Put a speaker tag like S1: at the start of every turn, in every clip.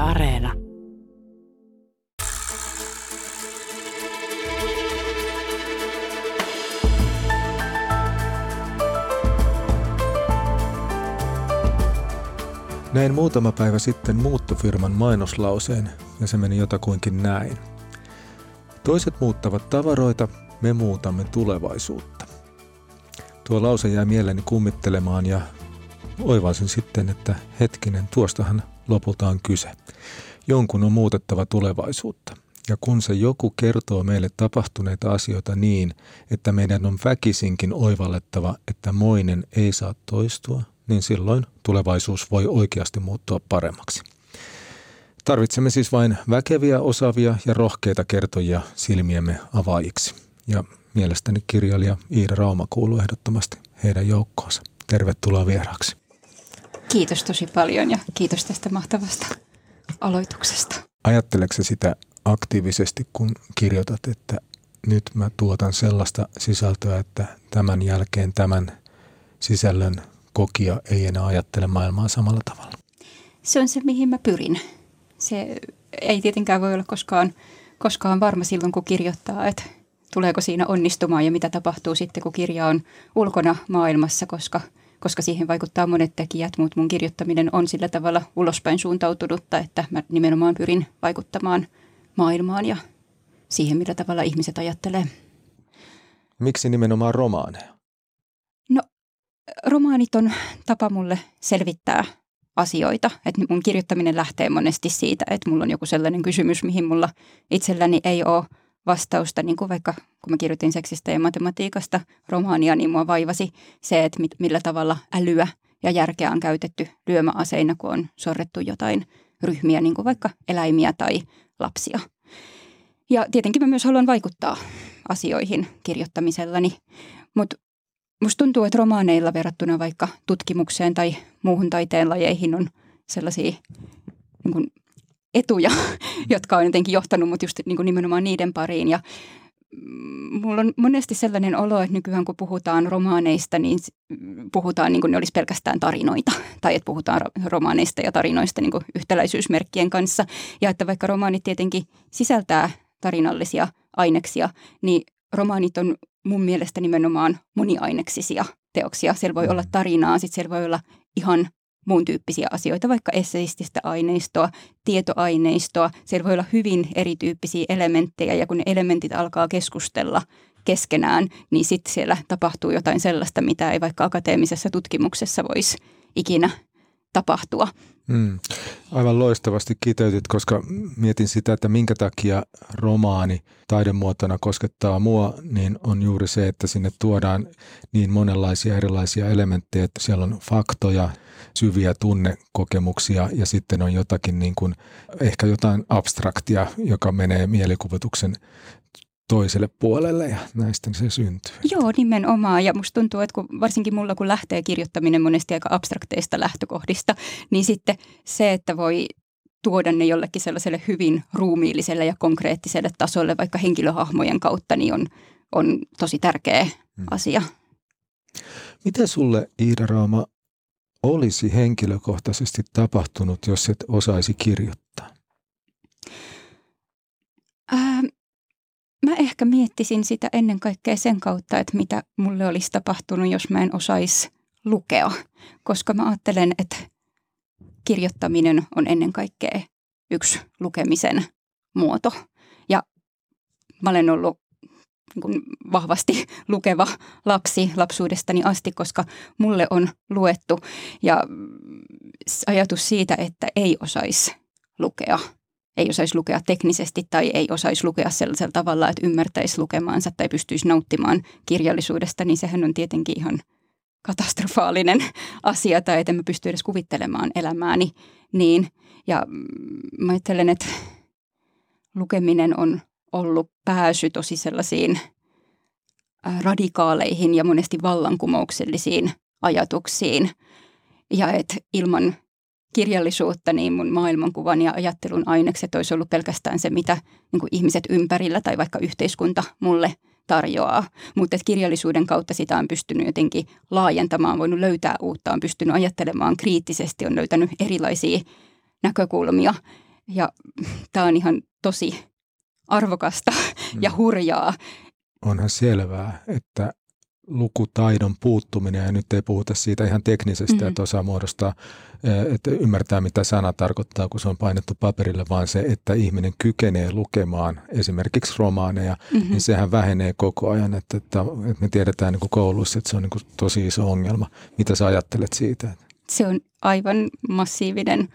S1: Areena.
S2: Näin muutama päivä sitten muuttofirman mainoslauseen ja se meni jotakuinkin näin. Toiset muuttavat tavaroita, me muutamme tulevaisuutta. Tuo lause jäi mieleeni kummittelemaan ja oivalsin sitten, että hetkinen, tuostahan lopulta on kyse. Jonkun on muutettava tulevaisuutta. Ja kun se joku kertoo meille tapahtuneita asioita niin, että meidän on väkisinkin oivallettava, että moinen ei saa toistua, niin silloin tulevaisuus voi oikeasti muuttua paremmaksi. Tarvitsemme siis vain väkeviä, osaavia ja rohkeita kertojia silmiemme avaajiksi. Ja mielestäni kirjailija Iida Rauma kuuluu ehdottomasti heidän joukkoonsa. Tervetuloa vieraaksi.
S3: Kiitos tosi paljon ja kiitos tästä mahtavasta aloituksesta.
S2: Ajatteleksä sitä aktiivisesti, kun kirjoitat, että nyt mä tuotan sellaista sisältöä, että tämän jälkeen tämän sisällön kokija ei enää ajattele maailmaa samalla tavalla?
S3: Se on se, mihin mä pyrin. Se ei tietenkään voi olla koskaan varma silloin, kun kirjoittaa, että tuleeko siinä onnistumaan ja mitä tapahtuu sitten, kun kirja on ulkona maailmassa, koska siihen vaikuttaa monet tekijät, mutta mun kirjoittaminen on sillä tavalla ulospäin suuntautunutta, että mä nimenomaan pyrin vaikuttamaan maailmaan ja siihen, millä tavalla ihmiset ajattelee.
S2: Miksi nimenomaan romaaneja?
S3: No, romaanit on tapa mulle selvittää asioita. Että mun kirjoittaminen lähtee monesti siitä, että mulla on joku sellainen kysymys, mihin mulla itselläni ei ole vastausta. Niin kuin vaikka kun mä kirjoitin seksistä ja matematiikasta romaania, niin mua vaivasi se, että millä tavalla älyä ja järkeä on käytetty lyömäaseina, kun on sorrettu jotain ryhmiä, niin kuin vaikka eläimiä tai lapsia. Ja tietenkin mä myös haluan vaikuttaa asioihin kirjoittamisellani, mutta musta tuntuu, että romaaneilla verrattuna vaikka tutkimukseen tai muuhun taiteenlajeihin on sellaisia niin kuin etuja, jotka on jotenkin johtanut mut just niin kuin nimenomaan niiden pariin. Ja mulla on monesti sellainen olo, että nykyään kun puhutaan romaaneista, niin puhutaan niin kuin ne olisi pelkästään tarinoita. Tai että puhutaan romaaneista ja tarinoista niin kuin yhtäläisyysmerkkien kanssa. Ja että vaikka romaanit tietenkin sisältää tarinallisia aineksia, niin romaanit on mun mielestä nimenomaan moniaineksisia teoksia. Siellä voi olla tarinaa, sitten siellä voi olla ihan muun tyyppisiä asioita, vaikka esseististä aineistoa, tietoaineistoa. Siellä voi olla hyvin erityyppisiä elementtejä ja kun ne elementit alkaa keskustella keskenään, niin sitten siellä tapahtuu jotain sellaista, mitä ei vaikka akateemisessa tutkimuksessa voisi ikinä tapahtua.
S2: Aivan loistavasti kiteytit, koska mietin sitä, että minkä takia romaani taidemuotona koskettaa mua, niin on juuri se, että sinne tuodaan niin monenlaisia erilaisia elementtejä, että siellä on faktoja, syviä tunnekokemuksia ja sitten on jotakin niin kuin, ehkä jotain abstraktia, joka menee mielikuvituksen toiselle puolelle ja näistä se syntyy.
S3: Joo, nimenomaan. Ja musta tuntuu, että varsinkin mulla kun lähtee kirjoittaminen monesti aika abstrakteista lähtökohdista, niin sitten se, että voi tuoda ne jollekin sellaiselle hyvin ruumiilliselle ja konkreettiselle tasolle vaikka henkilöhahmojen kautta, niin on tosi tärkeä asia.
S2: Mitä sulle, Iida Rauma, olisi henkilökohtaisesti tapahtunut, jos et osaisi kirjoittaa?
S3: Mä ehkä miettisin sitä ennen kaikkea sen kautta, että mitä mulle olisi tapahtunut, jos mä en osaisi lukea. Koska mä ajattelen, että kirjoittaminen on ennen kaikkea yksi lukemisen muoto. Ja mä olen ollut niin kuin vahvasti lukeva lapsi lapsuudestani asti, koska mulle on luettu. Ja ajatus siitä, että ei osaisi lukea. Ei osaisi lukea teknisesti tai ei osaisi lukea sellaisella tavalla, että ymmärtäisi lukemaansa tai pystyisi nauttimaan kirjallisuudesta, niin sehän on tietenkin ihan katastrofaalinen asia tai että en mä pysty edes kuvittelemaan elämääni niin. Ja mä ajattelen, että lukeminen on ollut pääsy tosi sellaisiin radikaaleihin ja monesti vallankumouksellisiin ajatuksiin. Ja että ilman kirjallisuutta, niin mun maailmankuvan ja ajattelun ainekset olisi ollut pelkästään se, mitä niin kuin ihmiset ympärillä tai vaikka yhteiskunta mulle tarjoaa. Mutta kirjallisuuden kautta sitä on pystynyt jotenkin laajentamaan, voinut löytää uutta, on pystynyt ajattelemaan kriittisesti, on löytänyt erilaisia näkökulmia Ja tämä on ihan tosi arvokasta ja hurjaa.
S2: Onhan selvää, että lukutaidon puuttuminen, ja nyt ei puhuta siitä ihan teknisestä, että osaa muodostaa, että ymmärtää mitä sana tarkoittaa, kun se on painettu paperille, vaan se, että ihminen kykenee lukemaan esimerkiksi romaaneja, niin sehän vähenee koko ajan, että me tiedetään niin kuin kouluissa, että se on niin kuin tosi iso ongelma. Mitä sä ajattelet siitä?
S3: Se on aivan massiivinen,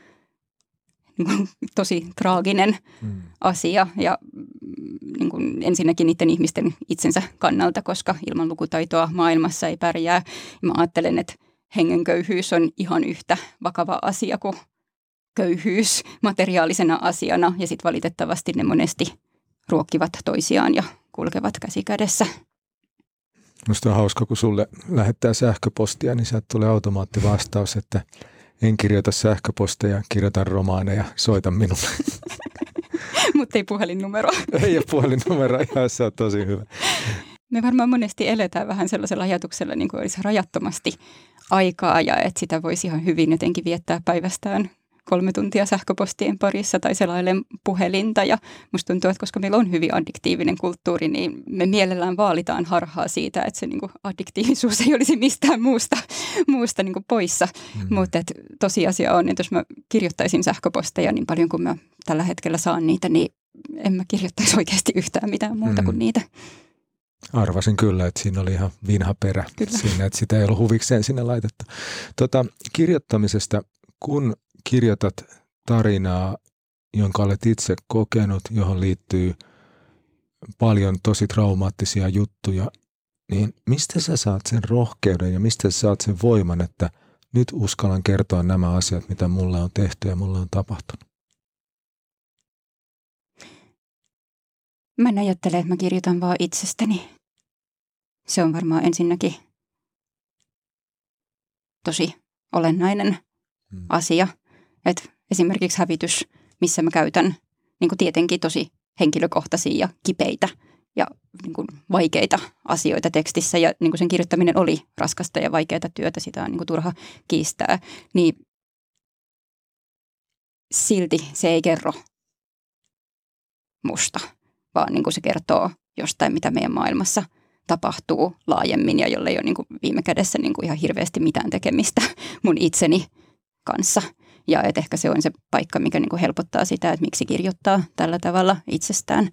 S3: tosi traaginen asia ja niin kuin ensinnäkin niiden ihmisten itsensä kannalta, koska ilman lukutaitoa maailmassa ei pärjää. Ja mä ajattelen, että hengenköyhyys on ihan yhtä vakava asia kuin köyhyys materiaalisena asiana ja sitten valitettavasti ne monesti ruokkivat toisiaan ja kulkevat käsi kädessä.
S2: Minusta on hauska, kun sulle lähettää sähköpostia, niin sieltä tulee automaattivastaus, että en kirjoita sähköposteja, kirjoitan romaaneja, soita minulle.
S3: Mutta ei puhelinnumeroa.
S2: Ei ole puhelinnumeroa, ja se on tosi hyvä.
S3: Me varmaan monesti eletään vähän sellaisella ajatuksella, niin kuin olisi rajattomasti aikaa ja että sitä voisi ihan hyvin jotenkin viettää päivästään 3 tuntia sähköpostien parissa tai selailen puhelinta. Ja musta tuntuu, että koska meillä on hyvin addiktiivinen kulttuuri, niin me mielellään vaalitaan harhaa siitä, että se niin kuin addiktiivisuus ei olisi mistään muusta niin kuin poissa. Mutta tosiasia on, että jos mä kirjoittaisin sähköposteja niin paljon kuin mä tällä hetkellä saan niitä, niin en mä kirjoittaisi oikeasti yhtään mitään muuta kuin niitä.
S2: Arvasin kyllä, että siinä oli ihan vinha perä siinä, että sitä ei ollut huvikseen sinne laitettu. Kirjoittamisesta, kun kirjoitat tarinaa, jonka olet itse kokenut, johon liittyy paljon tosi traumaattisia juttuja, niin mistä sä saat sen rohkeuden ja mistä sä saat sen voiman, että nyt uskallan kertoa nämä asiat, mitä mulle on tehty ja mulle on tapahtunut?
S3: Mä en ajattele, että mä kirjoitan vaan itsestäni. Se on varmaan ensinnäkin tosi olennainen asia. Että esimerkiksi hävitys, missä mä käytän niin kuin tietenkin tosi henkilökohtaisia ja kipeitä ja niin kuin vaikeita asioita tekstissä. Ja niin kuin sen kirjoittaminen oli raskasta ja vaikeaa työtä, sitä on niin kuin turha kiistää. Niin silti se ei kerro musta, vaan niin kuin se kertoo jostain, mitä meidän maailmassa tapahtuu laajemmin ja jolle ei ole niin kuin viime kädessä niin kuin ihan hirveästi mitään tekemistä mun itseni kanssa. Ja et ehkä se on se paikka, mikä niin kuin helpottaa sitä, että miksi kirjoittaa tällä tavalla itsestään.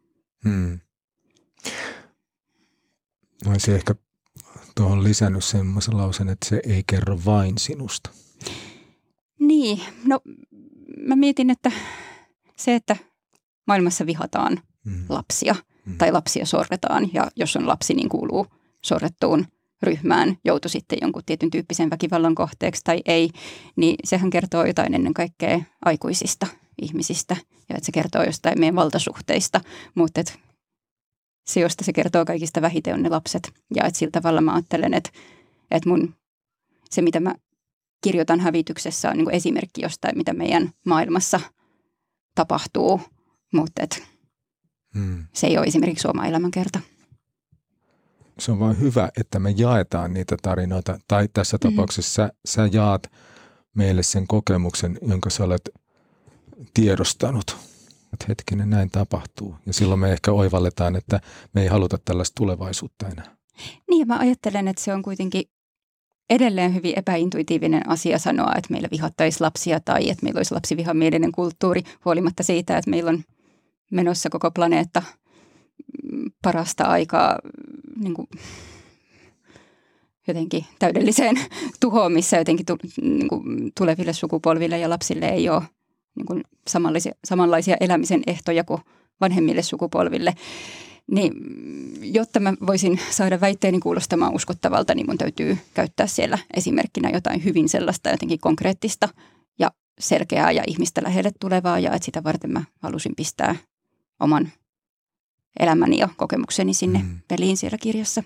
S2: Olisin ehkä tuohon lisännyt semmoisen lauseen, että se ei kerro vain sinusta.
S3: Niin, no mä mietin, että se, että maailmassa vihataan lapsia tai lapsia sorretaan ja jos on lapsi, niin kuuluu sorrettuun ryhmään, joutui sitten jonkun tietyn tyyppisen väkivallan kohteeksi tai ei, niin sehän kertoo jotain ennen kaikkea aikuisista ihmisistä ja että se kertoo jostain meidän valtasuhteista, mutta se, josta se kertoo kaikista vähiten on ne lapset ja että sillä tavalla mä ajattelen, että se mitä mä kirjoitan hävityksessä on niin kuin esimerkki jostain, mitä meidän maailmassa tapahtuu, mutta se ei ole esimerkiksi oma elämänkerta.
S2: Se on vaan hyvä, että me jaetaan niitä tarinoita, tai tässä tapauksessa sä jaat meille sen kokemuksen, jonka sä olet tiedostanut. Että hetkinen, näin tapahtuu. Ja silloin me ehkä oivalletaan, että me ei haluta tällaista tulevaisuutta enää.
S3: Niin, ja mä ajattelen, että se on kuitenkin edelleen hyvin epäintuitiivinen asia sanoa, että meillä vihattaisi lapsia tai että meillä olisi lapsivihamielinen kulttuuri, huolimatta siitä, että meillä on menossa koko planeetta parasta aikaa niin kuin jotenkin täydelliseen tuhoon, missä jotenkin niin kuin tuleville sukupolville ja lapsille ei ole niin kuin samanlaisia elämisen ehtoja kuin vanhemmille sukupolville. Niin, jotta mä voisin saada väitteeni kuulostamaan uskottavalta, niin mun täytyy käyttää siellä esimerkkinä jotain hyvin sellaista jotenkin konkreettista ja selkeää ja ihmistä lähelle tulevaa. Ja että sitä varten mä halusin pistää oman elämäni ja kokemukseni sinne peliin siellä kirjassa.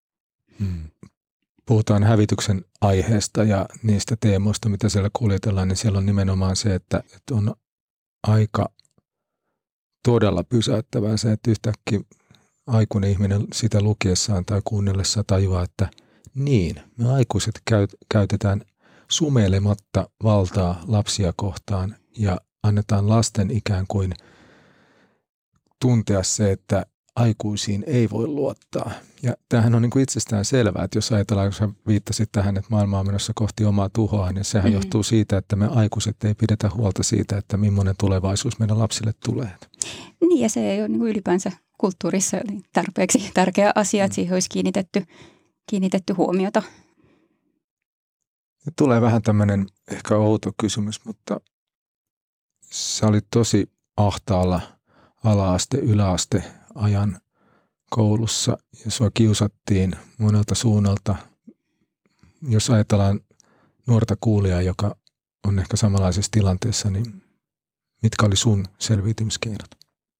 S2: Puhutaan hävityksen aiheesta ja niistä teemoista, mitä siellä kuljetellaan, niin siellä on nimenomaan se, että on aika todella pysäyttävää se, että yhtäkkiä aikuinen ihminen sitä lukiessaan tai kuunnellessaan tajuaa, että niin, me aikuiset käytetään sumeilematta valtaa lapsia kohtaan ja annetaan lasten ikään kuin tuntea se, että aikuisiin ei voi luottaa. Ja tämähän on niin kuin itsestään selvää, että jos ajatellaan, kun sä viittasit tähän, että maailma on menossa kohti omaa tuhoa, niin sehän johtuu siitä, että me aikuiset ei pidetä huolta siitä, että millainen tulevaisuus meidän lapsille tulee.
S3: Niin, ja se ei ole niin kuin ylipäänsä kulttuurissa tarpeeksi tärkeä asia, että siihen olisi kiinnitetty huomiota.
S2: Tulee vähän tämmöinen ehkä outo kysymys, mutta sä olit tosi ahtaalla ala-aste, yläaste ajan koulussa ja sua kiusattiin monelta suunnalta. Jos ajatellaan nuorta kuulijaa, joka on ehkä samanlaisessa tilanteessa, niin mitkä oli sun selviytymiskeinot?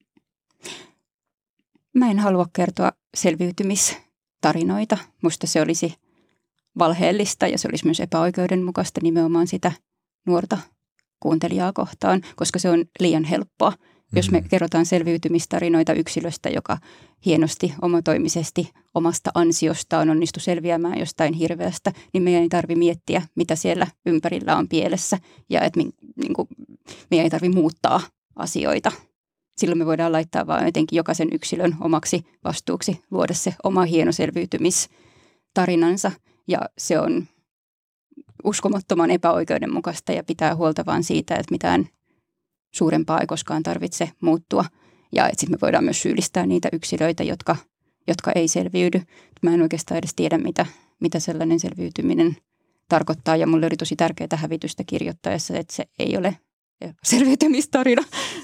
S3: Mä en halua kertoa selviytymistarinoita. Musta se olisi valheellista ja se olisi myös epäoikeudenmukaista nimenomaan sitä nuorta kuuntelijaa kohtaan, koska se on liian helppoa. Jos me kerrotaan selviytymistarinoita yksilöstä, joka hienosti, omatoimisesti, omasta ansiostaan onnistu selviämään jostain hirveästä, niin meidän ei tarvitse miettiä, mitä siellä ympärillä on pielessä ja että meidän ei tarvitse muuttaa asioita. Silloin me voidaan laittaa vaan jotenkin jokaisen yksilön omaksi vastuuksi luoda se oma hieno selviytymistarinansa ja se on uskomattoman epäoikeudenmukaista ja pitää huolta vaan siitä, että mitään suurempaa ei koskaan tarvitse muuttua. Ja sitten me voidaan myös syyllistää niitä yksilöitä, jotka ei selviydy. Mä en oikeastaan edes tiedä, mitä sellainen selviytyminen tarkoittaa. Ja mulle oli tosi tärkeää hävitystä kirjoittaessa, että se ei ole selviytymistarina.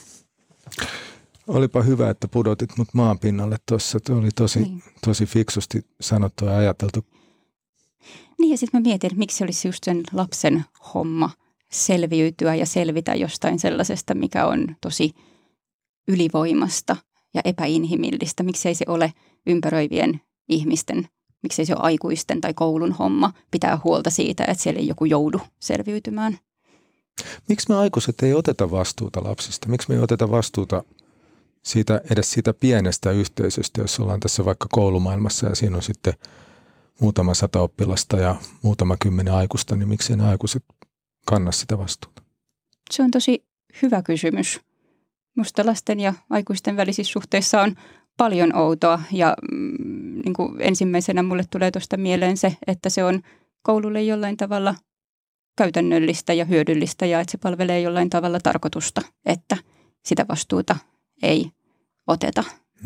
S2: Olipa hyvä, että pudotit mut maan pinnalle tuossa. Tuo oli tosi fiksusti sanottu ja ajateltu.
S3: Niin ja sitten mä mietin, että miksi olisi just sen lapsen homma selviytyä ja selvitä jostain sellaisesta, mikä on tosi ylivoimasta ja epäinhimillistä. Miksei se ole ympäröivien ihmisten, miksei se ole aikuisten tai koulun homma pitää huolta siitä, että siellä ei joku joudu selviytymään.
S2: Miksi me aikuiset ei oteta vastuuta lapsista? Miksi me ei oteta vastuuta edes siitä pienestä yhteisöstä, jos ollaan tässä vaikka koulumaailmassa ja siinä on sitten muutama 100 oppilasta ja muutama 10 aikuista, niin miksi ne aikuiset kanna sitä vastuuta?
S3: Se on tosi hyvä kysymys. Musta lasten ja aikuisten välisissä suhteissa on paljon outoa ja niin kuin ensimmäisenä mulle tulee tuosta mieleen se, että se on koululle jollain tavalla käytännöllistä ja hyödyllistä ja että se palvelee jollain tavalla tarkoitusta, että sitä vastuuta ei oteta.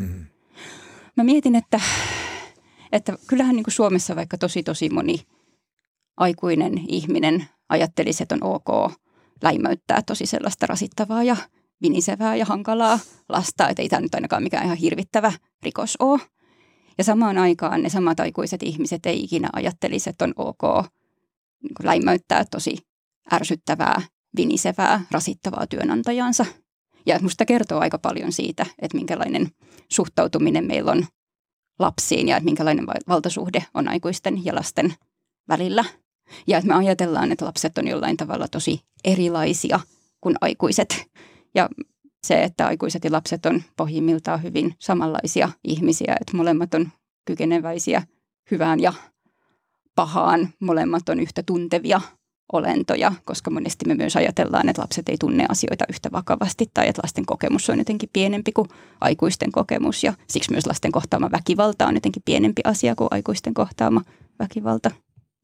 S3: Mä mietin, että kyllähän niin kuin Suomessa vaikka tosi moni aikuinen ihminen ajattelisi, että on ok läimöyttää tosi sellaista rasittavaa ja vinisevää ja hankalaa lasta, että ei tämä nyt ainakaan mikään ihan hirvittävä rikos ole. Ja samaan aikaan ne samat aikuiset ihmiset ei ikinä ajattelisi, että on ok läimöyttää tosi ärsyttävää, vinisevää, rasittavaa työnantajansa. Ja musta kertoo aika paljon siitä, että minkälainen suhtautuminen meillä on lapsiin ja että minkälainen valtasuhde on aikuisten ja lasten välillä. Ja että me ajatellaan, että lapset on jollain tavalla tosi erilaisia kuin aikuiset. Ja se, että aikuiset ja lapset on pohjimmiltaan hyvin samanlaisia ihmisiä, että molemmat on kykeneväisiä hyvään ja pahaan. Molemmat on yhtä tuntevia olentoja, koska monesti me myös ajatellaan, että lapset ei tunne asioita yhtä vakavasti tai että lasten kokemus on jotenkin pienempi kuin aikuisten kokemus. Ja siksi myös lasten kohtaama väkivalta on jotenkin pienempi asia kuin aikuisten kohtaama väkivalta.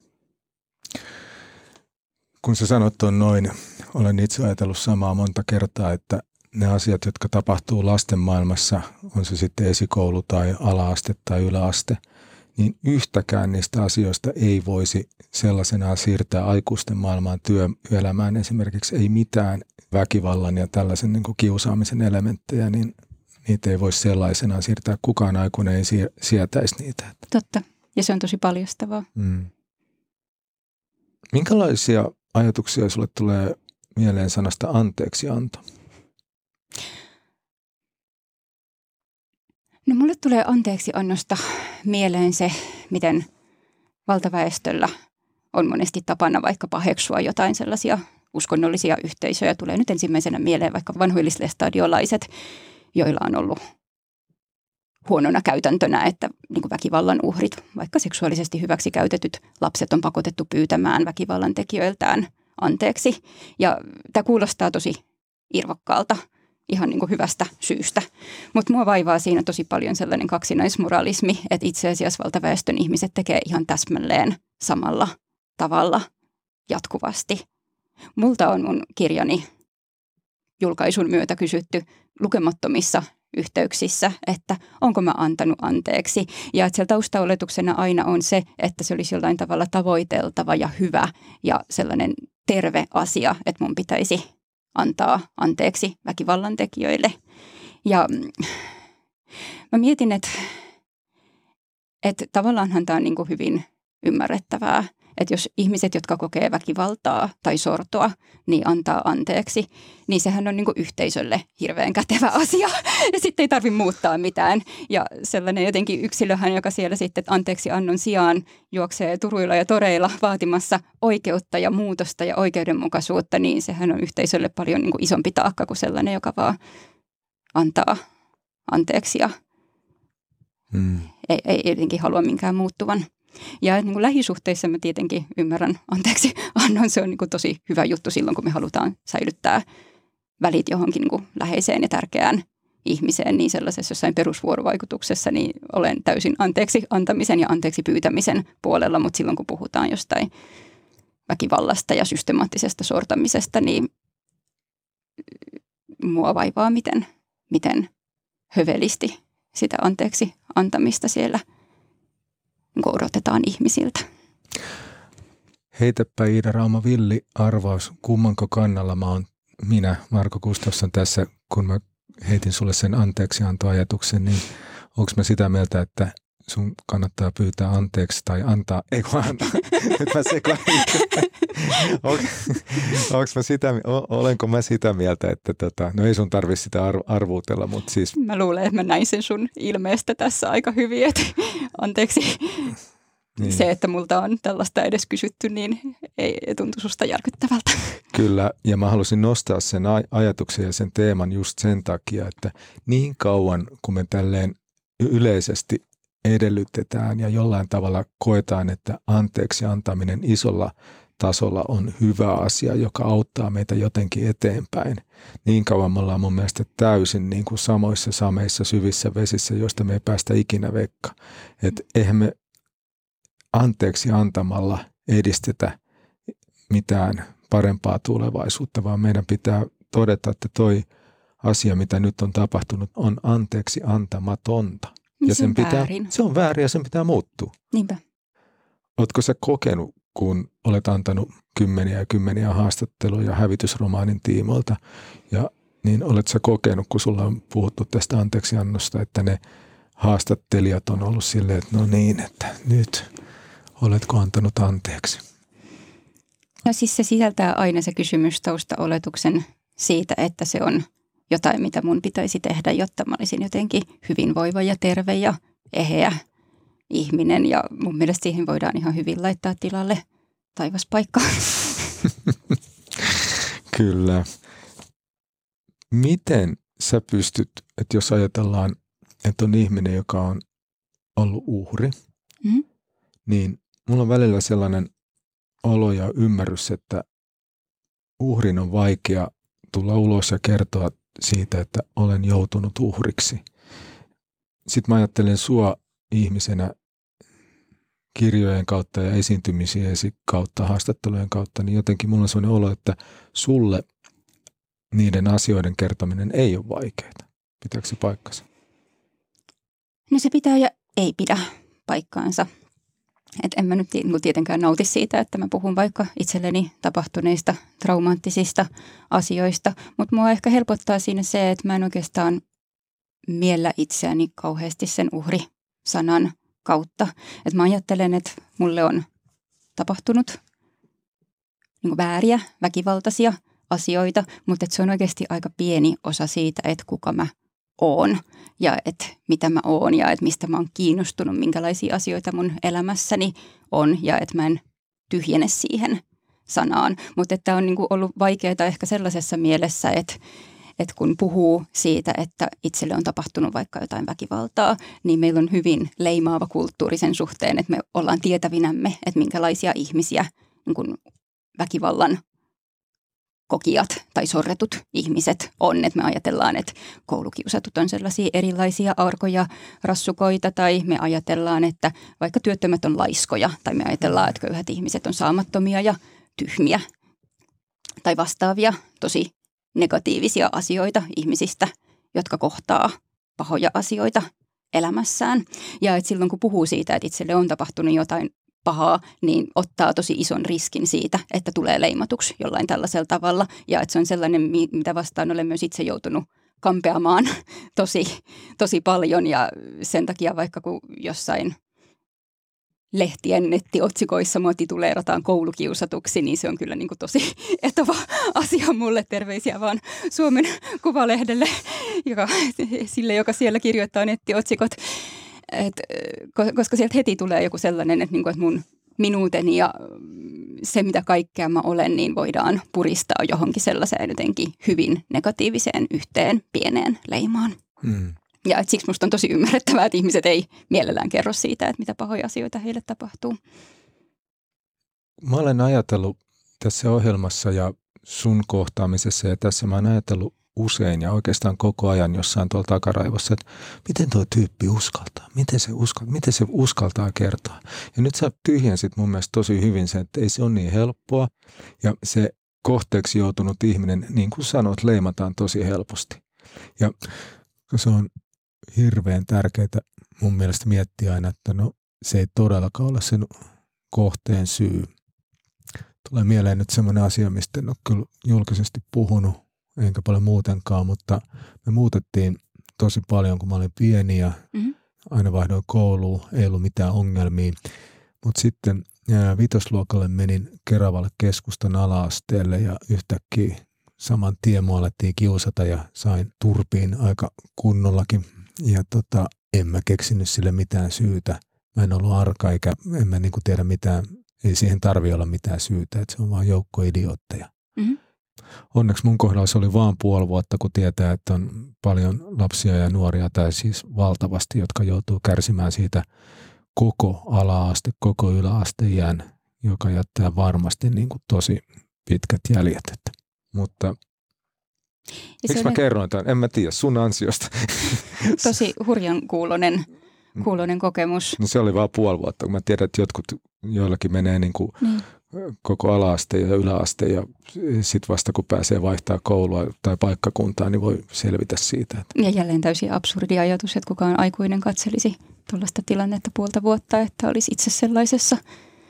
S2: Kun sä sanot tuon noin, olen itse ajatellut samaa monta kertaa, että ne asiat, jotka tapahtuu lasten maailmassa, on se sitten esikoulu tai ala-aste tai yläaste, niin yhtäkään niistä asioista ei voisi sellaisenaan siirtää aikuisten maailmaan työelämään. Esimerkiksi ei mitään väkivallan ja tällaisen niin kuin kiusaamisen elementtejä, niin niitä ei voisi sellaisenaan siirtää. Kukaan aikuinen ei sietäisi niitä.
S3: Totta, ja se on tosi paljastavaa.
S2: Minkälaisia ajatuksia sulle tulee mieleen sanasta anteeksianto?
S3: No mulle tulee anteeksiannosta mieleen se, miten valtaväestöllä on monesti tapana vaikka paheksua jotain sellaisia uskonnollisia yhteisöjä. Tulee nyt ensimmäisenä mieleen vaikka vanhuillislestadiolaiset, joilla on ollut huonona käytäntönä, että niin kuin väkivallan uhrit, vaikka seksuaalisesti hyväksikäytetyt lapset on pakotettu pyytämään väkivallan tekijöiltään anteeksi. Ja tämä kuulostaa tosi irvokkaalta ihan niin kuin hyvästä syystä. Mutta mua vaivaa siinä tosi paljon sellainen kaksinaismoralismi, että itse asiassa valtaväestön ihmiset tekee ihan täsmälleen samalla tavalla jatkuvasti. Multa on mun kirjani julkaisun myötä kysytty lukemattomissa yhteyksissä, että onko mä antanut anteeksi. Ja että siellä taustaoletuksena aina on se, että se olisi jollain tavalla tavoiteltava ja hyvä ja sellainen terve asia, että mun pitäisi antaa anteeksi väkivallan tekijöille. Ja mä mietin, että tavallaanhan tämä on niin kuin hyvin ymmärrettävää, että jos ihmiset, jotka kokee väkivaltaa tai sortoa, niin antaa anteeksi, niin sehän on niin kuin yhteisölle hirveän kätevä asia. Ja sitten ei tarvitse muuttaa mitään. Ja sellainen jotenkin yksilöhän, joka siellä sitten anteeksi annon sijaan juoksee turuilla ja toreilla vaatimassa oikeutta ja muutosta ja oikeudenmukaisuutta, niin sehän on yhteisölle paljon niin kuin isompi taakka kuin sellainen, joka vaan antaa anteeksi ja ei jotenkin halua minkään muuttuvan. Ja niin kuin lähisuhteissa mä tietenkin ymmärrän anteeksi annon. Se on niin kuin tosi hyvä juttu silloin, kun me halutaan säilyttää välit johonkin niin kuin läheiseen ja tärkeään ihmiseen. Niin sellaisessa jossain perusvuorovaikutuksessa niin olen täysin anteeksi antamisen ja anteeksi pyytämisen puolella. Mutta silloin, kun puhutaan jostain väkivallasta ja systemaattisesta sortamisesta, niin mua vaivaa, miten hövelisti sitä anteeksi antamista siellä odotetaan ihmisiltä.
S2: Heitäpä Iida Rauma Villi arvaus, kummanko kannalla minä, Marko Gustafsson tässä, kun mä heitin sulle sen anteeksiantoajatuksen, niin onko mä sitä mieltä, että sun kannattaa pyytää anteeksi tai antaa, nyt mä sekoin. Olenko mä sitä mieltä, että no ei sun tarvitse sitä arvuutella, mutta siis.
S3: Mä luulen, että mä näin sen sun ilmeestä tässä aika hyvin, että anteeksi. Niin. Se, että multa on tällaista edes kysytty, niin ei tuntu susta järkyttävältä.
S2: Kyllä, ja mä halusin nostaa sen ajatuksen ja sen teeman just sen takia, että niin kauan, kun me tälleen yleisesti edellytetään ja jollain tavalla koetaan, että anteeksi antaminen isolla tasolla on hyvä asia, joka auttaa meitä jotenkin eteenpäin. Niin kauan me ollaan mun mielestä täysin niin kuin samoissa sameissa syvissä vesissä, joista me ei päästä ikinä vekka. Että eihän me anteeksi antamalla edistetä mitään parempaa tulevaisuutta, vaan meidän pitää todeta, että toi asia, mitä nyt on tapahtunut, on anteeksi antamatonta.
S3: Ja se on väärin.
S2: Se on väärin ja sen pitää muuttua.
S3: Niinpä.
S2: Ootko sä kokenut, kun olet antanut kymmeniä ja kymmeniä haastatteluja hävitysromaanin tiimoilta, ja niin olet sä kokenut, kun sulla on puhuttu tästä anteeksiannosta, että ne haastattelijat on ollut silleen, että no niin, että nyt oletko antanut anteeksi?
S3: No siis se sisältää aina se kysymys taustaoletuksen siitä, että se on jotain, mitä mun pitäisi tehdä, jotta mä olisin jotenkin hyvinvoiva ja terve ja eheä ihminen. Ja mun mielestä siihen voidaan ihan hyvin laittaa tilalle taivaspaikka.
S2: Kyllä. Miten sä pystyt, että jos ajatellaan, että on ihminen, joka on ollut uhri, niin mulla on välillä sellainen olo ja ymmärrys, että uhrin on vaikea tulla ulos ja kertoa siitä, että olen joutunut uhriksi. Sitten mä ajattelen sua ihmisenä kirjojen kautta ja esiintymisiesi kautta, haastattelujen kautta, niin jotenkin mulla on sellainen olo, että sulle niiden asioiden kertominen ei ole vaikeaa. Pitääkö se paikkansa?
S3: No se pitää ja ei pidä paikkaansa. Et en mä nyt tietenkään nauti siitä, että mä puhun vaikka itselleni tapahtuneista traumaattisista asioista, mutta mua ehkä helpottaa siinä se, että mä en oikeastaan miellä itseäni kauheasti sen uhri-sanan kautta. Että mä ajattelen, että mulle on tapahtunut niin vääriä, väkivaltaisia asioita, mutta että se on oikeasti aika pieni osa siitä, että kuka mä oon ja että mitä mä oon ja että mistä mä oon kiinnostunut, minkälaisia asioita mun elämässäni on ja että mä en tyhjene siihen sanaan. Mutta että on niinku ollut vaikeaa ehkä sellaisessa mielessä, että kun puhuu siitä, että itselle on tapahtunut vaikka jotain väkivaltaa, niin meillä on hyvin leimaava kulttuuri sen suhteen, että me ollaan tietävinämme, että minkälaisia ihmisiä niin kun väkivallan kokijat tai sorretut ihmiset on. Että me ajatellaan, että koulukiusatut on sellaisia erilaisia arkoja, rassukoita, tai me ajatellaan, että vaikka työttömät on laiskoja, tai me ajatellaan, että köyhät ihmiset on saamattomia ja tyhmiä tai vastaavia tosi negatiivisia asioita ihmisistä, jotka kohtaa pahoja asioita elämässään. Ja että silloin kun puhuu siitä, että itselle on tapahtunut jotain pahaa, niin ottaa tosi ison riskin siitä, että tulee leimatuksi jollain tällaisella tavalla. Ja että se on sellainen, mitä vastaan olen myös itse joutunut kampeamaan tosi paljon. Ja sen takia vaikka kun jossain lehtien nettiotsikoissa mua tituleerataan koulukiusatuksi, niin se on kyllä niin kuin tosi etova asia mulle. Terveisiä vaan Suomen Kuvalehdelle, joka siellä kirjoittaa nettiotsikot. Koska sieltä heti tulee joku sellainen, että mun minuuteni ja se, mitä kaikkea mä olen, niin voidaan puristaa johonkin sellaiseen jotenkin hyvin negatiiviseen yhteen pieneen leimaan. Ja siksi musta on tosi ymmärrettävää, että ihmiset ei mielellään kerro siitä, että mitä pahoja asioita heille tapahtuu.
S2: Mä olen ajatellut tässä ohjelmassa ja sun kohtaamisessa ja tässä mä oon ajatellut usein ja oikeastaan koko ajan jossain tuolla takaraivossa, että miten tuo tyyppi uskaltaa, miten se uskaltaa kertoa. Ja nyt sä tyhjensit mun mielestä tosi hyvin se, että ei se ole niin helppoa ja se kohteeksi joutunut ihminen, niin kuin sanoit, leimataan tosi helposti. Ja se on hirveän tärkeää mun mielestä miettiä aina, että no se ei todellakaan ole sen kohteen syy. Tulee mieleen nyt semmoinen asia, mistä en ole kyllä julkisesti puhunut, enkä paljon muutenkaan, mutta me muutettiin tosi paljon, kun mä olin pieni ja aina vaihdoin kouluun, ei ollut mitään ongelmia. Mutta sitten vitosluokalle menin Keravalle keskustan ala-asteelle ja yhtäkkiä saman tien mua alettiin kiusata ja sain turpiin aika kunnollakin. Ja en mä keksinyt sille mitään syytä. Mä en ollut arka eikä en mä niinku tiedä mitään, ei siihen tarvitse olla mitään syytä, että se on vaan joukko idiootteja. Onneksi mun kohdalla se oli vaan puoli vuotta, kun tietää, että on paljon lapsia ja nuoria tai siis valtavasti, jotka joutuu kärsimään siitä koko ala-aste, koko yläasteiän, joka jättää varmasti niin kuin tosi pitkät jäljet. Mutta miksi mä kerroin tämän? En mä tiedä, sun ansiosta.
S3: Tosi hurjan kuulonen kokemus.
S2: No se oli vaan puoli vuotta, kun mä tiedän, että joillakin menee niin kuin koko ala-aste ja yläaste ja sitten vasta kun pääsee vaihtaa koulua tai paikkakuntaa, niin voi selvitä siitä.
S3: Ja jälleen täysin absurdi ajatus, että kukaan aikuinen katselisi tuollaista tilannetta puolta vuotta, että olisi itse sellaisessa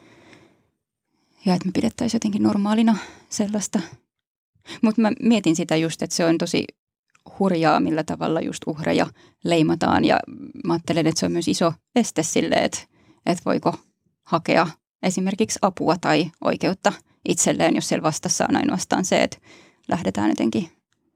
S3: ja että me pidettäisiin jotenkin normaalina sellaista. Mutta mä mietin sitä just, että se on tosi hurjaa, millä tavalla just uhreja leimataan ja mä ajattelen, että se on myös iso este sille, että voiko hakea esimerkiksi apua tai oikeutta itselleen, jos siellä vastassa on ainoastaan se, että lähdetään jotenkin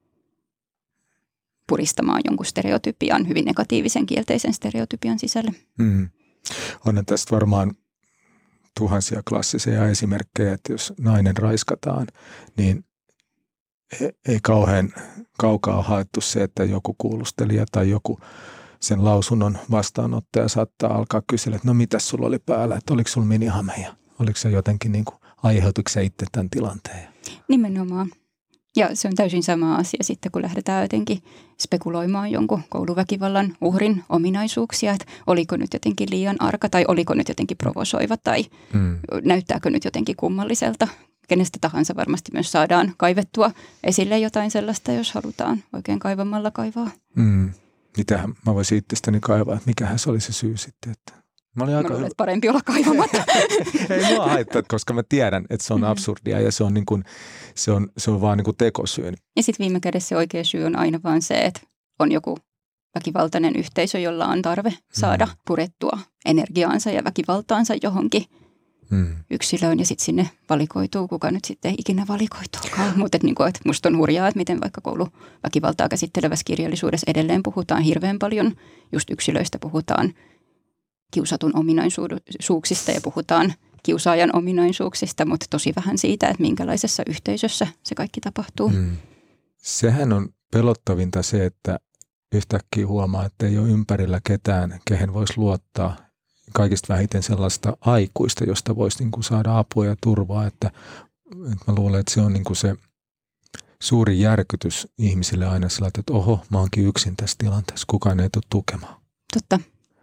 S3: puristamaan jonkun stereotypian, hyvin negatiivisen kielteisen stereotypian sisälle.
S2: Onhan tästä varmaan tuhansia klassisia esimerkkejä, että jos nainen raiskataan, niin ei kauhean kaukaa haettu se, että joku kuulustelija tai joku sen lausunnon vastaanottaja saattaa alkaa kysellä, että no mitäs sulla oli päällä, että oliko sulla minihame ja oliko se jotenkin niin kuin, aiheutuiko se itse tämän tilanteen?
S3: Nimenomaan. Ja se on täysin sama asia sitten, kun lähdetään jotenkin spekuloimaan jonkun kouluväkivallan uhrin ominaisuuksia, että oliko nyt jotenkin liian arka tai oliko nyt jotenkin provosoiva tai näyttääkö nyt jotenkin kummalliselta. Kenestä tahansa varmasti myös saadaan kaivettua esille jotain sellaista, jos halutaan oikein kaivamalla kaivaa.
S2: Mitähän mä voisin itsestäni kaivaa, että mikähän se oli se syy sitten, että
S3: mä luulen, että parempi olla kaivamatta.
S2: Ei mua haittaa, koska mä tiedän, että se on absurdia ja se on, niin kuin, se on vaan niin kuin tekosyyn.
S3: Ja sitten viime kädessä se oikea syy on aina vaan se, että on joku väkivaltainen yhteisö, jolla on tarve saada purettua energiaansa ja väkivaltaansa johonkin yksilöön ja sitten sinne valikoituu, kuka nyt sitten ikinä valikoituukaan. Mutta et musta on hurjaa, että miten vaikka kouluväkivaltaa käsittelevässä kirjallisuudessa edelleen puhutaan hirveän paljon. Just yksilöistä puhutaan kiusatun ominaisuuksista ja puhutaan kiusaajan ominaisuuksista, mutta tosi vähän siitä, että minkälaisessa yhteisössä se kaikki tapahtuu.
S2: Sehän on pelottavinta se, että yhtäkkiä huomaa, että ei ole ympärillä ketään, kehen voisi luottaa. Kaikista vähiten sellaista aikuista, josta voisi niin kuin saada apua ja turvaa, että mä luulen, että se on niin kuin se suuri järkytys ihmisille aina sillä, että oho, mä oonkin yksin tässä tilanteessa, kukaan ei tule tukemaan.
S3: Totta.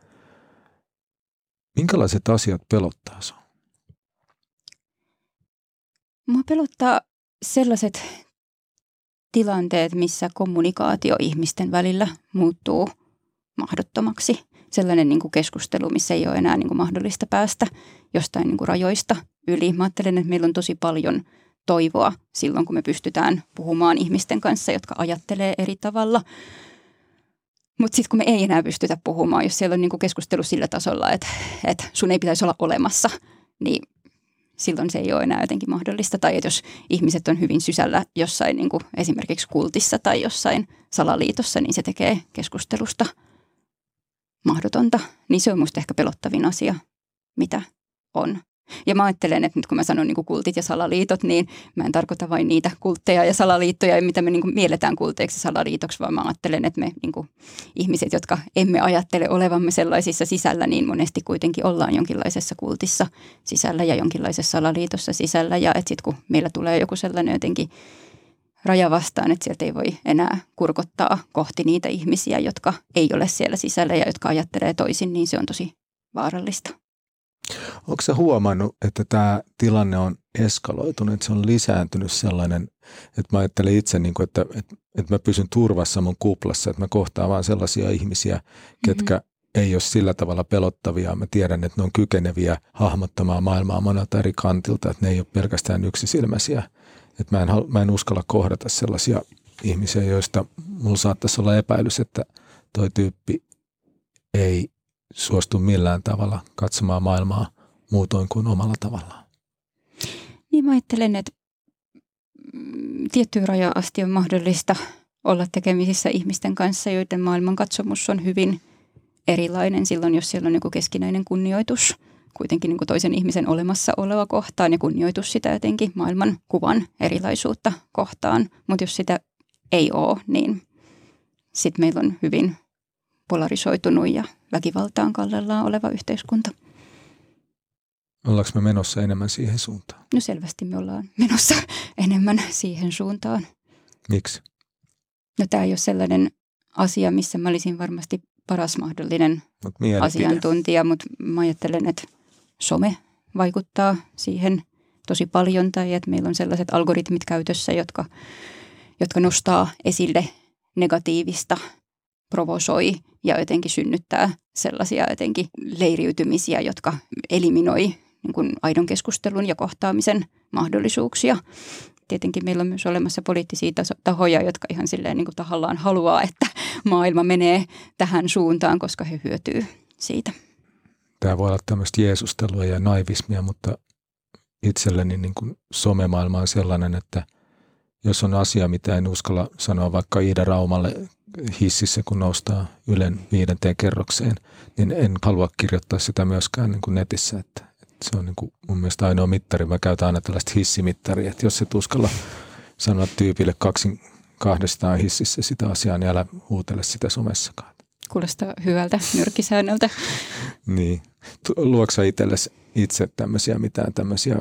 S2: Minkälaiset asiat pelottaa sinua?
S3: Mua pelottaa sellaiset tilanteet, missä kommunikaatio ihmisten välillä muuttuu mahdottomaksi. Sellainen niin kuin keskustelu, missä ei ole enää niin kuin mahdollista päästä jostain niin kuin rajoista yli. Mä ajattelen, että meillä on tosi paljon toivoa silloin, kun me pystytään puhumaan ihmisten kanssa, jotka ajattelee eri tavalla. Mutta sitten kun me ei enää pystytä puhumaan, jos siellä on niin kuin keskustelu sillä tasolla, että sun ei pitäisi olla olemassa, niin silloin se ei ole enää jotenkin mahdollista. Tai että jos ihmiset on hyvin sysällä jossain niin kuin esimerkiksi kultissa tai jossain salaliitossa, niin se tekee keskustelusta mahdotonta. Niin se on musta ehkä pelottavin asia, mitä on. Ja mä ajattelen, että nyt kun mä sanon niin kuin kultit ja salaliitot, niin mä en tarkoita vain niitä kultteja ja salaliittoja, mitä me niin kuin mielletään kulteiksi ja salaliitoksi, vaan mä ajattelen, että me niin kuin ihmiset, jotka emme ajattele olevamme sellaisissa sisällä, niin monesti kuitenkin ollaan jonkinlaisessa kultissa sisällä ja jonkinlaisessa salaliitossa sisällä. Ja että sitten kun meillä tulee joku sellainen jotenkin raja vastaan, että sieltä ei voi enää kurkottaa kohti niitä ihmisiä, jotka ei ole siellä sisällä ja jotka ajattelee toisin, niin se on tosi vaarallista.
S2: Onko sä huomannut, että tämä tilanne on eskaloitunut, että se on lisääntynyt sellainen, että mä ajattelen itse, että mä pysyn turvassa mun kuplassa, että mä kohtaan vaan sellaisia ihmisiä, ketkä ei ole sillä tavalla pelottavia. Mä tiedän, että ne on kykeneviä hahmottamaan maailmaa monelta eri kantilta, että ne ei ole pelkästään yksisilmäisiä. Että mä en uskalla kohdata sellaisia ihmisiä, joista mulla saattaisi olla epäilys, että toi tyyppi ei suostu millään tavalla katsomaan maailmaa muutoin kuin omalla tavallaan.
S3: Niin mä ajattelen, että tiettyyn rajaan asti on mahdollista olla tekemisissä ihmisten kanssa, joiden maailmankatsomus on hyvin erilainen silloin, jos siellä on joku keskinäinen kunnioitus kuitenkin niin kuin toisen ihmisen olemassaoloa kohtaan ja kunnioitus sitä jotenkin maailman kuvan erilaisuutta kohtaan. Mutta jos sitä ei ole, niin sitten meillä on hyvin polarisoitunut ja väkivaltaan kallellaan oleva yhteiskunta.
S2: Ollaanko me menossa enemmän siihen suuntaan?
S3: No selvästi me ollaan menossa enemmän siihen suuntaan.
S2: Miksi?
S3: No tämä ei ole sellainen asia, missä mä olisin varmasti paras mahdollinen asiantuntija, mutta mä ajattelen, että some vaikuttaa siihen tosi paljon tai että meillä on sellaiset algoritmit käytössä, jotka nostaa esille negatiivista, provosoi ja jotenkin synnyttää sellaisia jotenkin leiriytymisiä, jotka eliminoi niin kuin aidon keskustelun ja kohtaamisen mahdollisuuksia. Tietenkin meillä on myös olemassa poliittisia tahoja, jotka ihan silleen niin kuin tahallaan haluaa, että maailma menee tähän suuntaan, koska he hyötyy siitä.
S2: Tämä voi olla tämmöistä jeesustelua ja naivismia, mutta itselleni niin kuin somemaailma on sellainen, että jos on asia, mitä en uskalla sanoa vaikka Iida Raumalle hississä, kun noustaa Ylen 5. kerrokseen, niin en halua kirjoittaa sitä myöskään niin kuin netissä. Että se on niin kuin mun mielestä ainoa mittari. Mä käytän aina tällaista hissimittaria, että jos et uskalla sanoa tyypille kahdestaan hississä sitä asiaa, niin älä huutele sitä somessakaan. Kuulostaa
S3: hyvältä nyrkkisäännöltä.
S2: Niin. Luokse sä itsellesi itse mitään tämmöisiä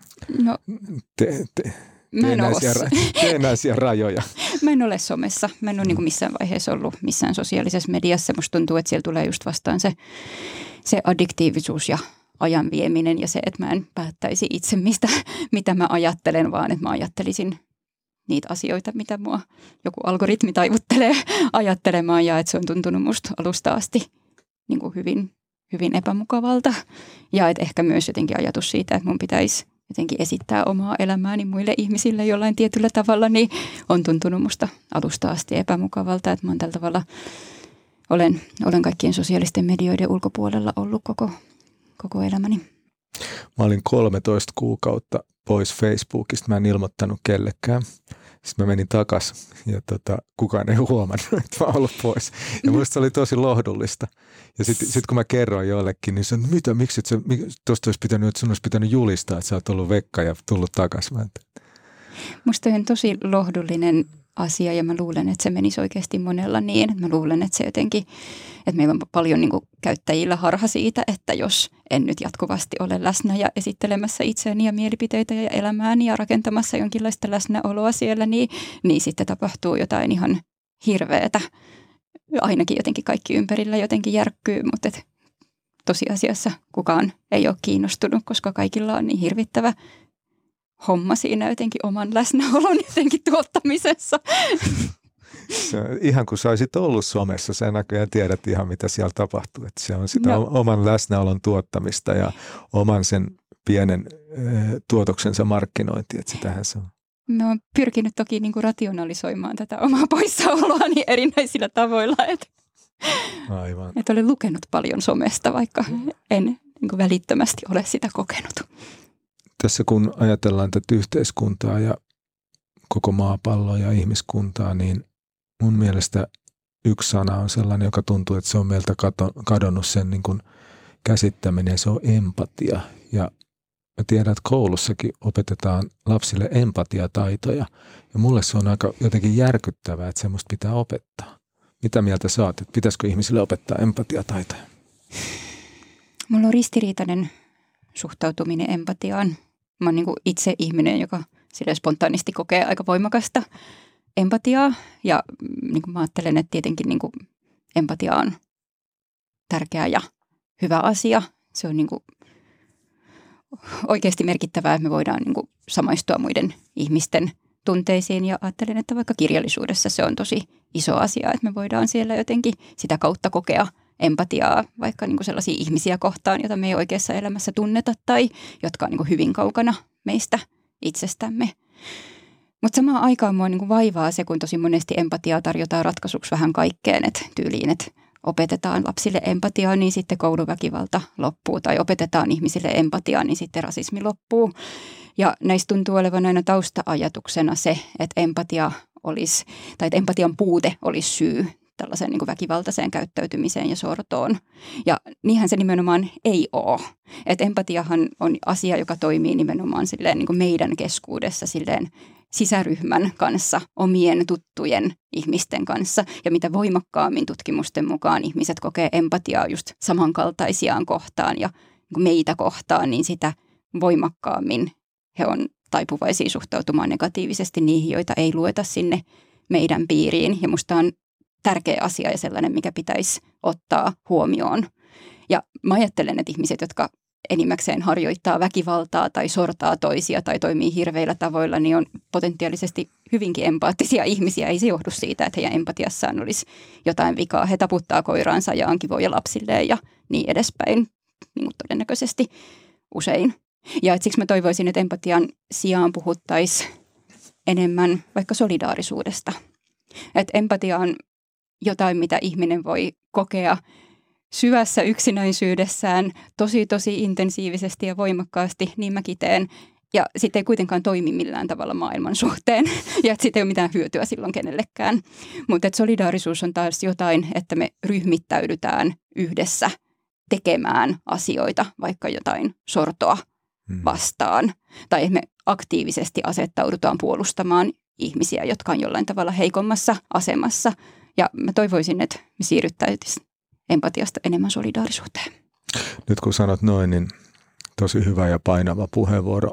S2: teennäisiä rajoja?
S3: Mä en ole somessa. Mä en ole niin missään vaiheessa ollut missään sosiaalisessa mediassa. Musta tuntuu, että siellä tulee just vastaan se addiktiivisuus ja ajan vieminen ja se, että mä en päättäisi itse mitä mä ajattelen, vaan että mä ajattelisin niitä asioita, mitä mua joku algoritmi taivuttelee ajattelemaan ja että se on tuntunut musta alusta asti niin kuin hyvin, hyvin epämukavalta. Ja että ehkä myös jotenkin ajatus siitä, että mun pitäisi jotenkin esittää omaa elämääni muille ihmisille jollain tietyllä tavalla, niin on tuntunut musta alusta asti epämukavalta. Että mä oon tällä tavalla, olen kaikkien sosiaalisten medioiden ulkopuolella ollut koko elämäni.
S2: Mä olin 13 kuukautta pois Facebookista. Mä en ilmoittanut kellekään. Sitten mä menin takaisin ja kukaan ei huomannut, että mä oon ollut pois. Ja musta se oli tosi lohdullista. Ja sit kun mä kerroin jollekin, niin sanoin, miksi tuosta olisi pitänyt, että sun olisi pitänyt julistaa, että sä oot ollut vekka ja tullut takaisin.
S3: Musta on tosi lohdullinen asia ja mä luulen, että se menisi oikeasti monella niin. Mä luulen, että se jotenkin, että meillä on paljon niin kuin käyttäjillä harha siitä, että jos en nyt jatkuvasti ole läsnä ja esittelemässä itseäni ja mielipiteitä ja elämääni ja rakentamassa jonkinlaista läsnäoloa siellä, niin sitten tapahtuu jotain ihan hirveätä. Ainakin jotenkin kaikki ympärillä jotenkin järkkyy, mutta tosiasiassa kukaan ei ole kiinnostunut, koska kaikilla on niin hirvittävä homma siinä jotenkin oman läsnäolon jotenkin tuottamisessa.
S2: Ihan kun sä olisit ollut somessa, sä näköjään tiedät ihan mitä siellä tapahtuu. Että se on sitä oman läsnäolon tuottamista ja oman sen pienen tuotoksensa markkinointi, että sitähän se on.
S3: Mä oon pyrkinyt toki niin kuin rationalisoimaan tätä omaa poissaoloani erinäisillä tavoilla.
S2: Aivan.
S3: Että olen lukenut paljon somesta, vaikka en niin kuin välittömästi ole sitä kokenut.
S2: Tässä kun ajatellaan tätä yhteiskuntaa ja koko maapalloa ja ihmiskuntaa, niin mun mielestä yksi sana on sellainen, joka tuntuu, että se on meiltä kadonnut sen niin kuin käsittäminen, ja se on empatia. Ja mä tiedän, että koulussakin opetetaan lapsille empatiataitoja. Ja mulle se on aika jotenkin järkyttävää, että semmoista pitää opettaa. Mitä mieltä sä oot, että pitäisikö ihmisille opettaa empatiataitoja?
S3: Mulla on ristiriitainen suhtautuminen empatiaan. Mä oon niin kuin itse ihminen, joka sille spontaanisti kokee aika voimakasta empatiaa. Ja niin kuin mä ajattelen, että tietenkin niin kuin empatia on tärkeä ja hyvä asia. Se on niin kuin oikeasti merkittävää, että me voidaan niin kuin samaistua muiden ihmisten tunteisiin. Ja ajattelen, että vaikka kirjallisuudessa se on tosi iso asia, että me voidaan siellä jotenkin sitä kautta kokea empatiaa vaikka niin kuin sellaisia ihmisiä kohtaan, joita me ei oikeassa elämässä tunneta tai jotka on niin kuin hyvin kaukana meistä itsestämme. Mutta samaan aikaan mua niin kuin vaivaa se, kun tosi monesti empatiaa tarjotaan ratkaisuksi vähän kaikkeen, että tyyliin, että opetetaan lapsille empatiaa, niin sitten kouluväkivalta loppuu, tai opetetaan ihmisille empatiaa, niin sitten rasismi loppuu. Ja näistä tuntuu olevan aina tausta-ajatuksena se, että empatia olisi, tai että empatian puute olisi syy tällaiseen niin kuin väkivaltaiseen käyttäytymiseen ja sortoon. Ja niinhän se nimenomaan ei ole. Että empatiahan on asia, joka toimii nimenomaan silleen niin kuin meidän keskuudessa silleen sisäryhmän kanssa, omien tuttujen ihmisten kanssa. Ja mitä voimakkaammin tutkimusten mukaan ihmiset kokee empatiaa just samankaltaisiaan kohtaan ja niin kuin meitä kohtaan, niin sitä voimakkaammin he on taipuvaisia suhtautumaan negatiivisesti niihin, joita ei lueta sinne meidän piiriin. Ja musta on tärkeä asia ja sellainen, mikä pitäisi ottaa huomioon. Ja mä ajattelen, että ihmiset, jotka enimmäkseen harjoittaa väkivaltaa tai sortaa toisia tai toimii hirveillä tavoilla, niin on potentiaalisesti hyvinkin empaattisia ihmisiä. Ei se johdu siitä, että heidän empatiassaan olisi jotain vikaa. He taputtaa koiraansa ja ankivoja lapsilleen ja niin edespäin, niin kuin todennäköisesti usein. Ja siksi mä toivoisin, että empatian sijaan puhuttaisiin enemmän vaikka solidaarisuudesta. Että empatia on jotain, mitä ihminen voi kokea syvässä yksinäisyydessään tosi intensiivisesti ja voimakkaasti, niin mäkin teen. Ja sitten ei kuitenkaan toimi millään tavalla maailman suhteen ja että siitä ei ole mitään hyötyä silloin kenellekään. Mutta solidaarisuus on taas jotain, että me ryhmittäydytään yhdessä tekemään asioita, vaikka jotain sortoa vastaan. Tai me aktiivisesti asettaudutaan puolustamaan ihmisiä, jotka on jollain tavalla heikommassa asemassa. Ja mä toivoisin, että me siirryttäisiin empatiasta enemmän solidaarisuuteen.
S2: Nyt kun sanot noin, niin tosi hyvä ja painava puheenvuoro.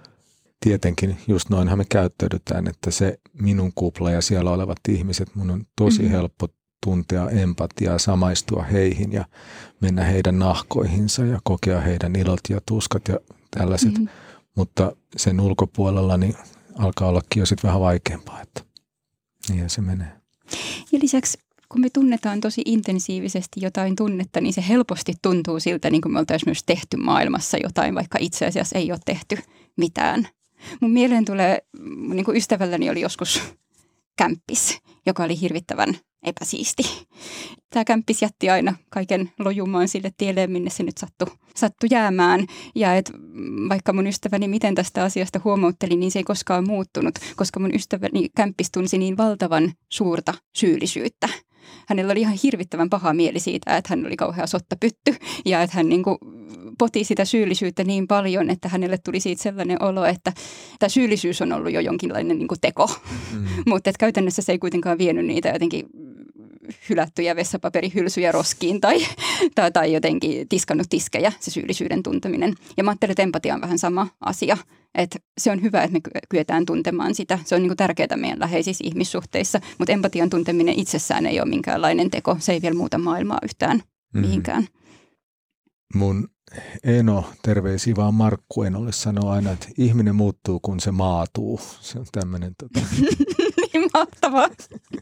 S2: Tietenkin just noinhan me käyttäydytään, että se minun kupla ja siellä olevat ihmiset, mun on tosi helppo tuntea empatiaa, samaistua heihin ja mennä heidän nahkoihinsa ja kokea heidän ilot ja tuskat ja tällaiset. Mutta sen ulkopuolella niin alkaa ollakin jo sitten vähän vaikeampaa, että niin se menee.
S3: Ja lisäksi kun me tunnetaan tosi intensiivisesti jotain tunnetta, niin se helposti tuntuu siltä, niin kuin me oltaisiin myös tehty maailmassa jotain, vaikka itse asiassa ei ole tehty mitään. Mun mieleen tulee, niin kuin ystävälläni oli joskus kämppis, joka oli hirvittävän epäsiisti. Tämä kämppis jätti aina kaiken lojumaan sille tielle, minne se nyt sattui jäämään. Ja et vaikka mun ystäväni miten tästä asiasta huomautteli, niin se ei koskaan muuttunut, koska mun ystäväni kämppis tunsi niin valtavan suurta syyllisyyttä. Hänellä oli ihan hirvittävän paha mieli siitä, että hän oli kauhea sottapytty ja että hän niin kuin poti sitä syyllisyyttä niin paljon, että hänelle tuli siitä sellainen olo, että tämä syyllisyys on ollut jo jonkinlainen niin kuin teko. Mutta käytännössä se ei kuitenkaan vienyt niitä jotenkin hylättyjä vessapaperihylsyjä roskiin tai jotenkin tiskannut tiskejä, se syyllisyyden tunteminen. Ja mä ajattelen, että empatia on vähän sama asia. Että se on hyvä, että me kyetään tuntemaan sitä. Se on niin kuin tärkeää meidän läheisissä ihmissuhteissa, mutta empatian tunteminen itsessään ei ole minkäänlainen teko. Se ei vielä muuta maailmaa yhtään mihinkään.
S2: Mun eno, terveisiä vaan Markku Enolle, sanoo aina, että ihminen muuttuu, kun se maatuu. Se on tämmöinen
S3: Niin mahtavaa.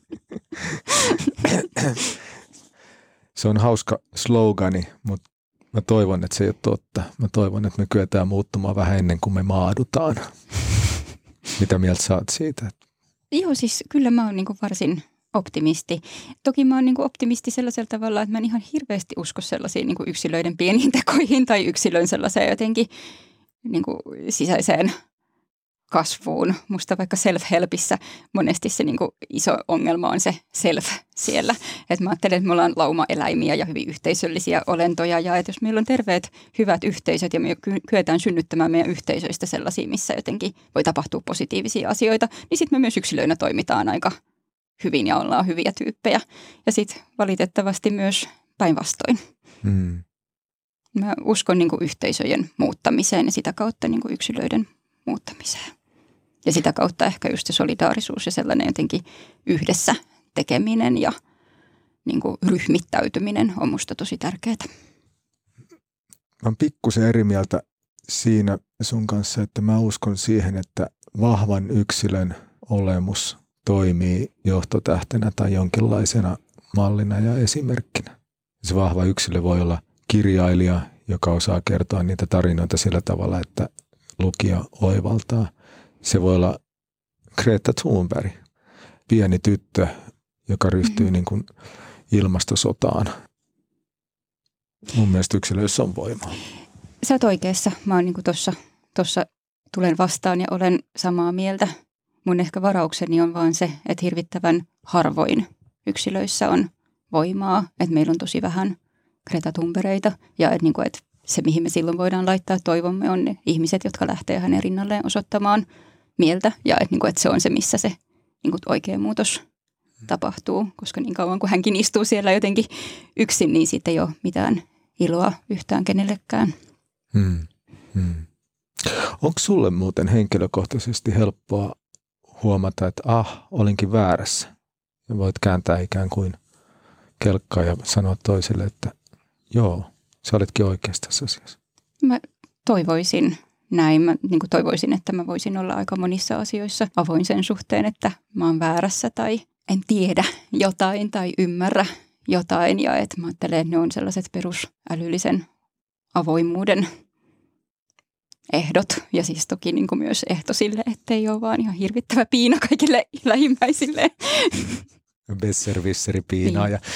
S2: Se on hauska slogani, mutta mä toivon, että se ei ole totta. Mä toivon, että me kyetään muuttumaan vähän ennen kuin me maadutaan. Mitä mieltä sä oot siitä?
S3: Joo, siis kyllä mä oon niin kuin varsin optimisti. Toki mä oon niin kuin optimisti sellaisella tavalla, että mä en ihan hirveästi usko sellaisiin niin kuin yksilöiden pieniin tekoihin tai yksilön sellaiseen jotenkin niin kuin sisäiseen kasvuun. Musta vaikka self-helpissä monesti se niin kuin iso ongelma on se self siellä. Et mä ajattelen, että me ollaan laumaeläimiä ja hyvin yhteisöllisiä olentoja ja että jos meillä on terveet, hyvät yhteisöt ja me kyetään synnyttämään meidän yhteisöistä sellaisia, missä jotenkin voi tapahtua positiivisia asioita, niin sitten me myös yksilöinä toimitaan aika hyvin ja ollaan hyviä tyyppejä. Ja sitten valitettavasti myös päinvastoin. Mä uskon niin kuin yhteisöjen muuttamiseen ja sitä kautta niin kuin yksilöiden muuttamiseen. Ja sitä kautta ehkä just se solidaarisuus ja sellainen jotenkin yhdessä tekeminen ja niin kuin ryhmittäytyminen on musta tosi tärkeää.
S2: Mä oon pikkusen eri mieltä siinä sun kanssa, että mä uskon siihen, että vahvan yksilön olemus toimii johtotähtenä tai jonkinlaisena mallina ja esimerkkinä. Se vahva yksilö voi olla kirjailija, joka osaa kertoa niitä tarinoita sillä tavalla, että lukija oivaltaa. Se voi olla Greta Thunberg, pieni tyttö, joka ryhtyy niin kuin ilmastosotaan. Mun mielestä yksilöissä on voimaa.
S3: Sä oot oikeassa. Mä oon niin kuin tossa tulen vastaan ja olen samaa mieltä. Mun ehkä varaukseni on vaan se, että hirvittävän harvoin yksilöissä on voimaa. Että meillä on tosi vähän Greta Thunbergeita ja että, niin kuin, että se, mihin me silloin voidaan laittaa toivomme, on ne ihmiset, jotka lähtee hänen rinnalleen osoittamaan mieltä. Ja että, niin kuin, että se on se, missä se niin kuin oikea muutos tapahtuu. Koska niin kauan kuin hänkin istuu siellä jotenkin yksin, niin siitä ei ole mitään iloa yhtään kenellekään.
S2: Onko sulle muuten henkilökohtaisesti helppoa huomata, että olinkin väärässä? Ja voit kääntää ikään kuin kelkkaa ja sanoa toiselle, että joo, sä oletkin oikeassa tässä asiassa.
S3: Mä toivoisin näin. Mä niin kuin toivoisin, että mä voisin olla aika monissa asioissa avoin sen suhteen, että mä oon väärässä tai en tiedä jotain tai ymmärrä jotain. Ja että mä ajattelen, että ne on sellaiset perusälyllisen avoimuuden ehdot. Ja siis toki niin kuin myös ehto sille, ettei ole vaan ihan hirvittävä piina kaikille lähimmäisille.
S2: Besservisseri piinaa. Ja,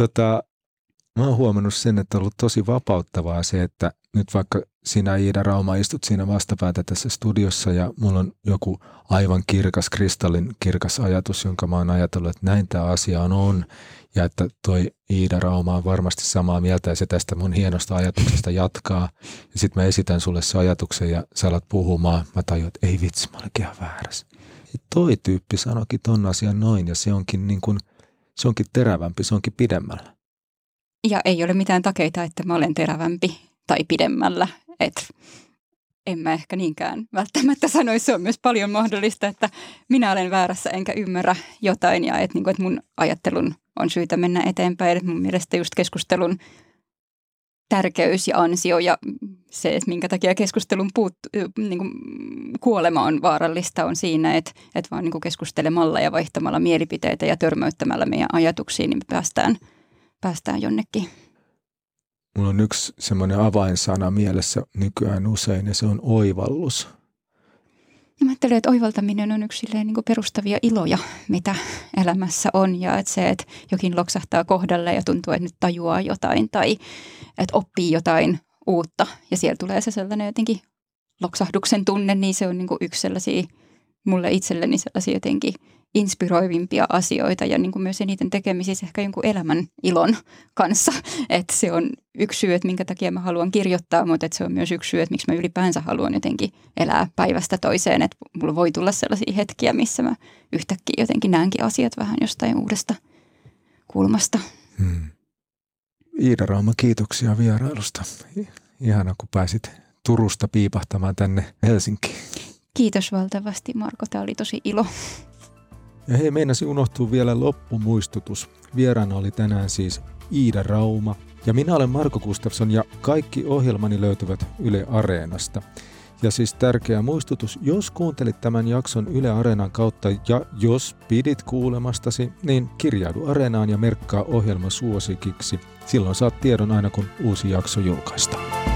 S2: mä oon huomannut sen, että on ollut tosi vapauttavaa se, että nyt vaikka sinä Iida Rauma istut siinä vastapäätä tässä studiossa ja mulla on joku aivan kirkas, kristallin kirkas ajatus, jonka mä oon ajatellut, että näin tämä asia on ja että toi Iida Rauma on varmasti samaa mieltä ja se tästä mun hienosta ajatuksesta jatkaa. Ja sit mä esitän sulle se ajatuksen ja sä alat puhumaan. Mä tajuin, että ei vitsi, mä olenkin ihan väärässä. Ja toi tyyppi sanoikin ton asian noin ja se onkin niin kuin, se onkin terävämpi, se onkin pidemmällä.
S3: Ja ei ole mitään takeita, että mä olen terävämpi tai pidemmällä. Että en mä ehkä niinkään välttämättä sanoisi. Se on myös paljon mahdollista, että minä olen väärässä enkä ymmärrä jotain. Ja että, että mun ajattelun on syytä mennä eteenpäin. Että mun mielestä just keskustelun tärkeys ja ansio ja se, että minkä takia keskustelun niin kuin kuolema on vaarallista, on siinä, että vaan niin kuin keskustelemalla ja vaihtamalla mielipiteitä ja törmäyttämällä meidän ajatuksiin, niin me päästään jonnekin.
S2: Mulla on yksi semmoinen avainsana mielessä nykyään usein ja se on oivallus.
S3: Mä ajattelen, että oivaltaminen on yksi niin kuin perustavia iloja, mitä elämässä on. Ja että se, että jokin loksahtaa kohdalle ja tuntuu, että nyt tajuaa jotain tai että oppii jotain uutta. Ja siellä tulee se sellainen jotenkin loksahduksen tunne, niin se on niin kuin yksi sellaisia mulle itselleni sellaisia jotenkin inspiroivimpia asioita ja niin kuin myös eniten tekemisissä ehkä jonkun elämän ilon kanssa. Että se on yksi syy, että minkä takia mä haluan kirjoittaa, mutta että se on myös yksi syy, että miksi mä ylipäänsä haluan jotenkin elää päivästä toiseen. Että mulla voi tulla sellaisia hetkiä, missä mä yhtäkkiä jotenkin näenkin asiat vähän jostain uudesta kulmasta.
S2: Iida Rauma, kiitoksia vierailusta. Ihana, kun pääsit Turusta piipahtamaan tänne Helsinkiin.
S3: Kiitos valtavasti, Marko. Tämä oli tosi ilo.
S2: Ja hei, meinasi unohtuu vielä loppumuistutus. Vieraana oli tänään siis Iida Rauma. Ja minä olen Marko Gustafsson ja kaikki ohjelmani löytyvät Yle Areenasta. Ja siis tärkeä muistutus, jos kuuntelit tämän jakson Yle Areenan kautta ja jos pidit kuulemastasi, niin kirjaudu Areenaan ja merkkaa ohjelma suosikiksi. Silloin saat tiedon aina kun uusi jakso julkaistaan.